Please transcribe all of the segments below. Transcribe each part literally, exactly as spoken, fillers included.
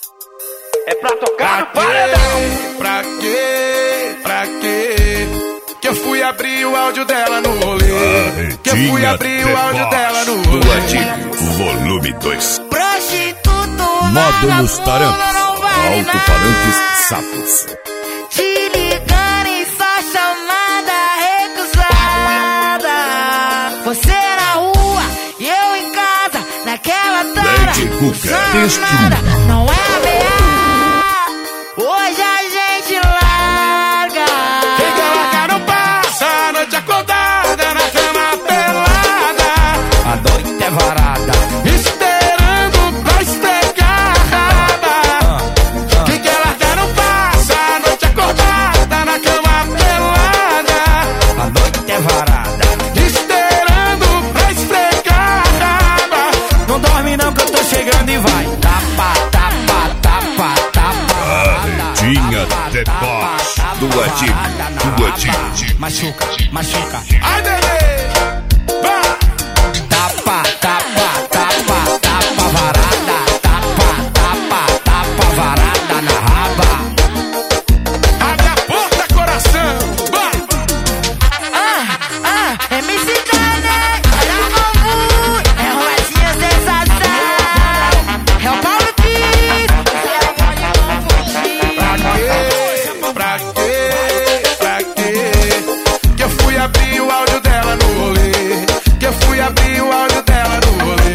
É pra tocar no paredão. Pra quê? Pra quê? Que eu fui abrir o áudio dela no rolê. Que eu fui abrir o áudio dela no rolê. Do Antigo, volume dois. Prostituto, Módulos Tarantos, não vale alto-falantes sapos. te ligando em sua chamada recusada. Você na rua e eu em casa, naquela tara. Lady Cuca, nada, não é ameaça. Hoje a gente larga. Quem quer largar não passa a noite acordada na cama pelada. A noite é varada. Esperando pra estregar a raba. Quem quer largar não passa a noite acordada na cama pelada. A noite é varada. Esperando pra estregar a raba. Não dorme não que eu tô chegando e vai. Tapa, tapa, tapa, tapa. Tinha deboche. Do Antigo, do Antigo. Machuca, machuca. Ai, bebê! Vai! Tapa, tapa, tapa, tapa, varada. Tapa, tapa, tapa, varada na raba. Abre a porta, coração! Vai! Ah, ah, M C Dane, olha o bambu, é Rosinha sensação. É o Paulo Cris, você pode não fugir. Pra quê? Pra quê? Que eu fui abrir o áudio dela no rolê. Que eu fui abrir o áudio dela no rolê.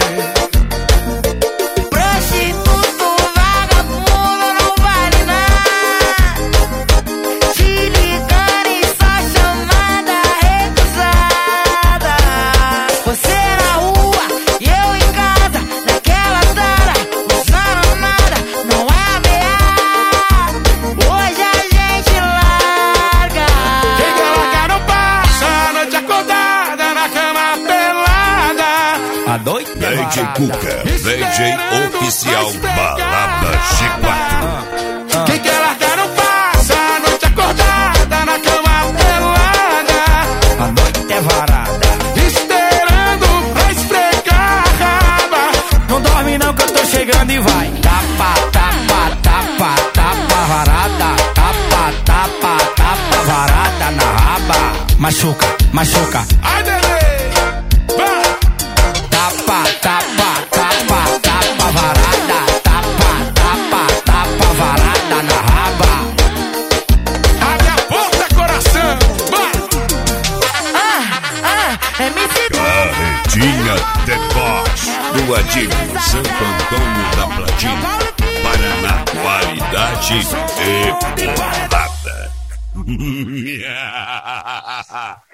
Prostituto, vagabundo, não vale nada. Te ligando em sua chamada recusada. Você na rua e eu em casa, naquela tara, usando nada, não é ameaça. Hoje a gente larga. Quem quer largar não passa a noite acordada na cama pelada. A noite é Lady varada. Cuca, D J oficial Balada G quatro. Quem quer largar não passa a noite acordada na cama pelada. A noite é varada. Esperando pra esfregar a raba. Não dorme não que eu tô chegando e vai. Tapa, tapa, tapa, tapa, varada. Tapa, tapa, tapa, varada na raba. Machuca, machuca. Ai, bebê! Vai! Tapa, tapa, tapa, tapa, varada. Tapa, tapa, tapa, varada na raba. Abre a porta, coração! Vai! Ah, ah, M C Carretinha deboche. Do Antigo, Santo Antônio da Platina, Paraná, qualidade e porrada.